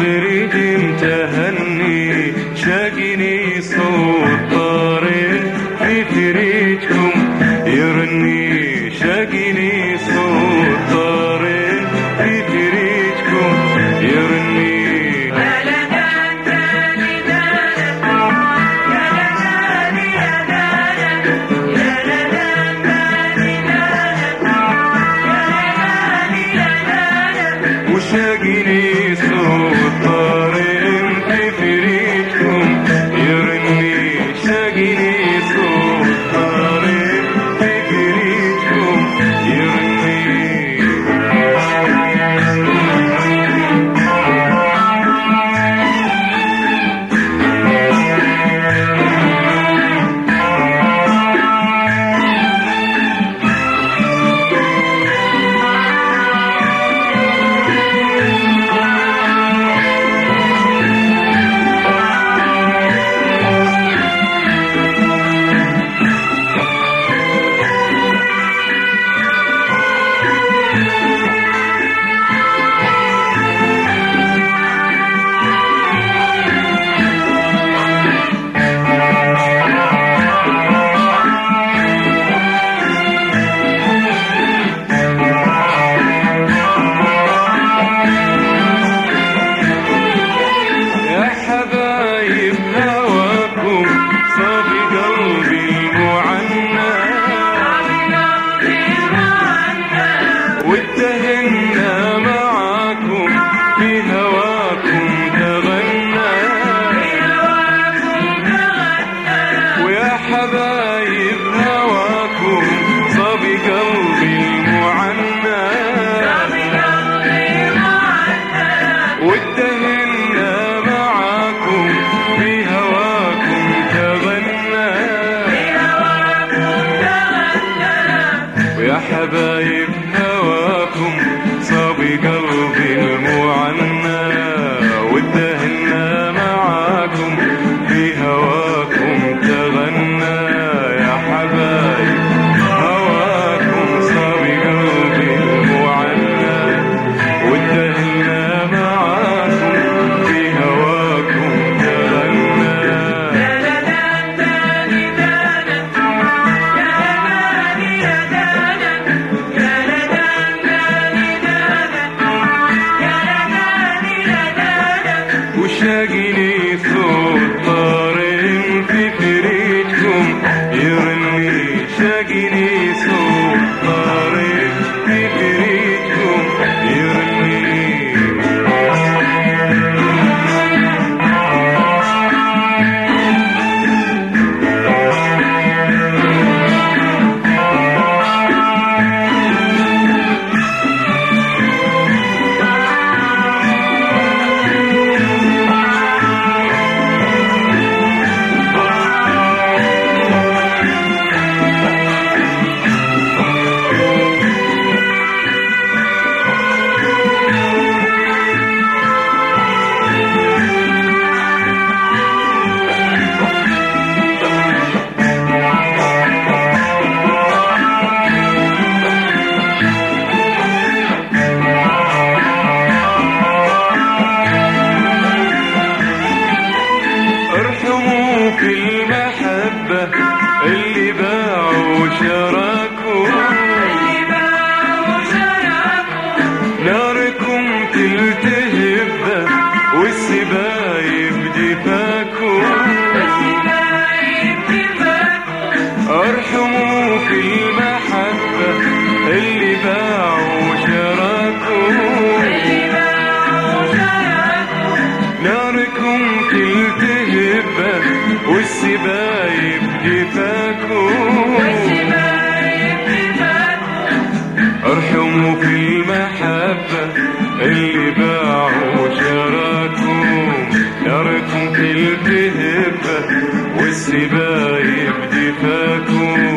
تريد تهني شاقني صوت طارق في فريجكم يرني شاقني صوت طارق في فريجكم يرني وشاقني صوت طارق في فريجكم يرني شاقني صوت طارق في فريجكم يرني واتهمنا معاكم في هواكم تغنى ويا حبايب هواكم صبي قلبي المعنى واتهمنا معاكم في هواكم تغنى ويا حبايب هواكم صبي قلبي المعنى واتهمنا معاكم في هواكم تغنى يا حبايب هواكم صبي قلبي المعنى واتهمنا معاكم في هواكم تغنى وشاقني صوت طارق في فريجكم يرني شاقني صوت طارق في فريجكم يرني في المحبة اللي باعوا وشراكوا ناركم تلتهب والسبايب دفاكوا ارحموا في المحبة اللي باعوا وشراكوا ناركم تلتهب والسبايب دفاكوا ارحموا في المحبة اللي باعوا شراكم ناركم تلتهب والسبايب دفاكوا